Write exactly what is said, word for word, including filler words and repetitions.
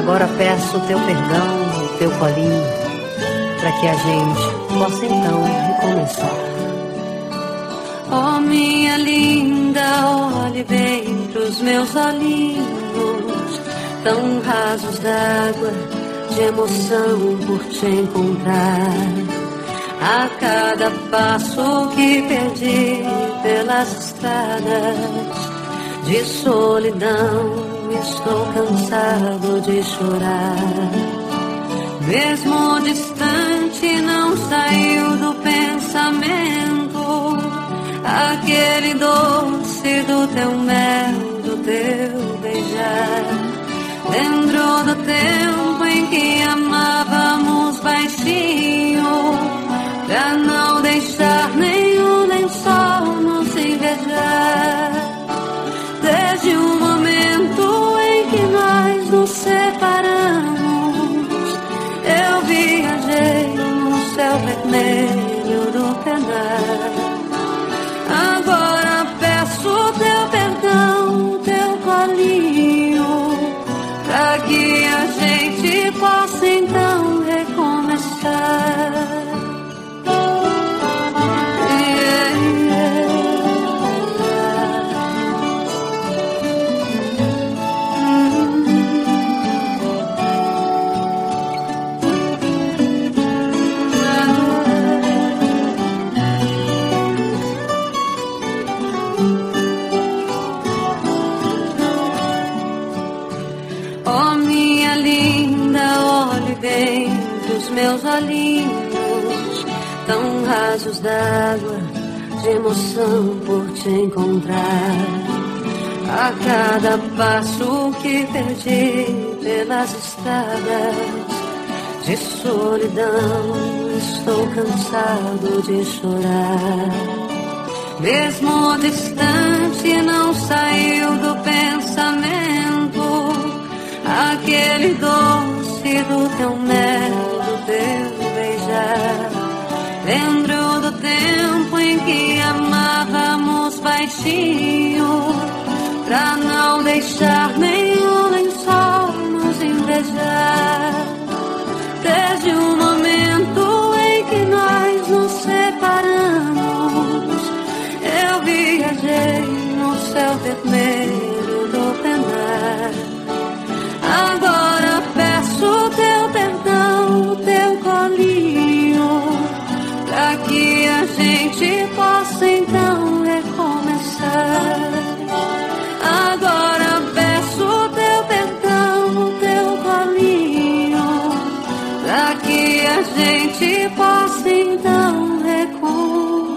Agora peço o teu perdão, o teu colinho, pra que a gente possa então recomeçar. Oh, minha linda, olhe bem pros meus olhinhos, tão rasos d'água, de emoção por te encontrar. A cada passo que perdi pelas estradas de solidão, estou cansado de chorar. Mesmo distante, não saiu do pensamento aquele doce do teu mel, do teu beijar. Lembro do tempo em que amávamos baixinho, pra não deixar nenhum lençol nos invejar. Desde o momento em que nós nos separamos, eu viajei no céu vermelho do penar. Agora peço teu perdão, teu colinho, pra que a gente possa então recomeçar. Yeah, yeah. Oh, minha linda, olhe bem pros meus olhinhos, tão rasos d'água, de emoção por te encontrar. A cada passo que perdi pelas estradas de solidão, estou cansado de chorar. Mesmo distante, não saiu do pensamento aquele doce do teu mel, do teu beijar. Lembro do tempo em que amávamos baixinho, pra não deixar nenhum lençol nos invejar. Desde o momento em que nós nos separamos, eu viajei no céu vermelho do penar. Agora peço teu perdão, teu colinho, pra que a gente possa então recomeçar. Agora peço teu perdão, teu colinho, pra que a gente possa então recomeçar.